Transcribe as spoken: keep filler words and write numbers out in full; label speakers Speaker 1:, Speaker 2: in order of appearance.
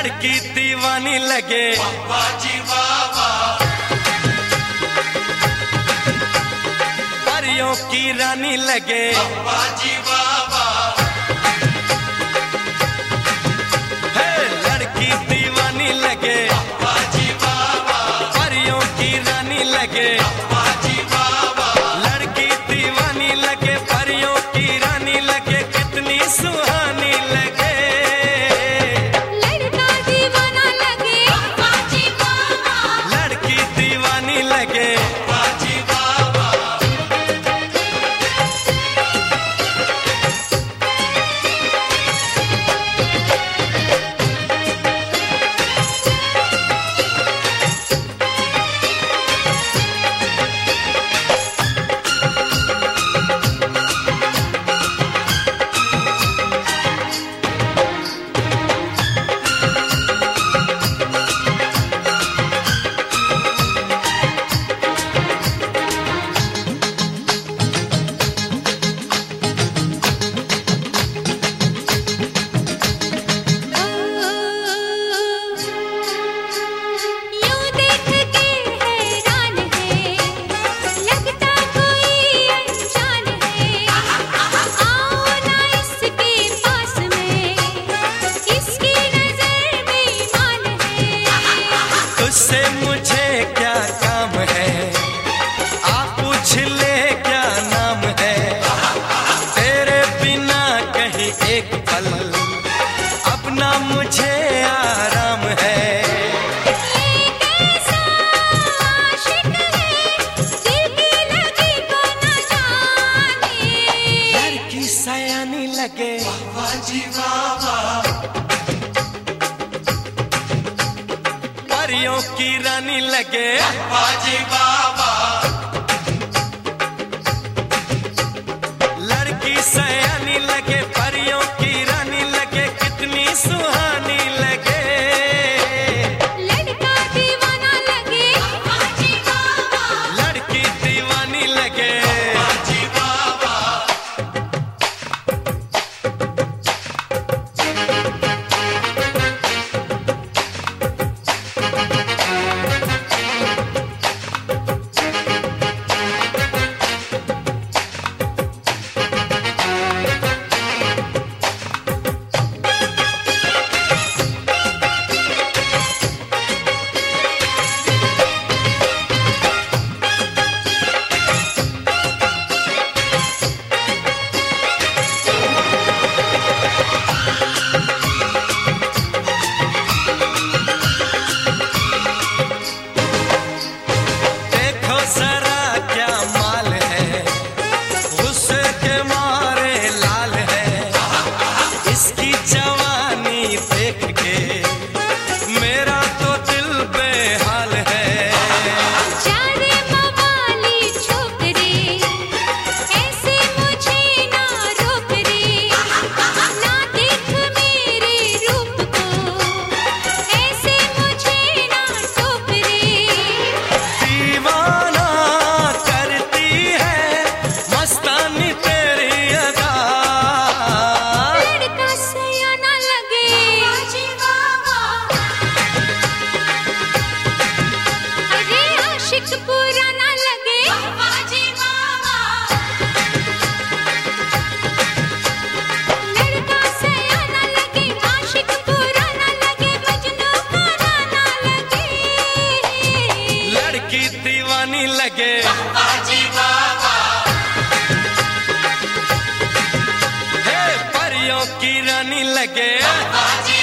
Speaker 1: लड़की दीवानी लगे
Speaker 2: बाजी बाबा,
Speaker 1: परियों की रानी लगे
Speaker 2: बाजी बाबा,
Speaker 1: हे लड़की दीवानी लगे
Speaker 2: बाजी बाबा,
Speaker 1: परियों की रानी लगे
Speaker 2: बाजी बाबा,
Speaker 1: लड़की दीवानी लगे परियों की रानी लगे कितनी सुहानी लगे
Speaker 3: लड़का दीवाना लगे बाजी बाबा,
Speaker 1: लड़की दीवानी लगे
Speaker 2: बाजी बाबा,
Speaker 3: यूं देख के हैरान है, लगता कोई अनजान है। आओ ना इसके पास में, इसकी नजर बेईमान है।
Speaker 1: तुझसे मुझे क्या काम है आप पूछ ले क्या नाम है तेरे बिना कहीं एक पल अपना मुझे आराम है
Speaker 3: ये कैसा आशिक है, दिल की लगी को न जाने।
Speaker 1: लड़की सयानी लगे
Speaker 2: बाजी बाबा,
Speaker 1: परियों की रानी लगे
Speaker 2: बाजी बाबा,
Speaker 1: लड़की सयानी लगे परियों की रानी लगे कितनी सुहानी लगे
Speaker 3: लड़का दीवाना लगे बाजी बाबा,
Speaker 1: लड़की दीवानी लगे
Speaker 2: बाजी बाबा,
Speaker 1: देखो जरा क्या माल है गुस्से के मारे लाल है इसकी जवानी देख के मेरा तो दिल बेहाल है
Speaker 3: जाने मवाली छोकरे, ऐसे मुझे ना रोक रे। ना देख मेरे रूप को, ऐसे मुझे ना टोक रे।
Speaker 1: दीवाना करती है मस्तानी तेरी अदा
Speaker 3: लड़का सयाना लगे बाजी बाबा, अरे आशिक पुराना लगे बाजी बाबा। लड़का सयाना लगे आशिक पुराना लगे मजनू का राना लगे।
Speaker 1: लड़की दीवानी लगे
Speaker 2: बाजी बाबा,
Speaker 1: हे परियों की रानी लगे
Speaker 2: बाजी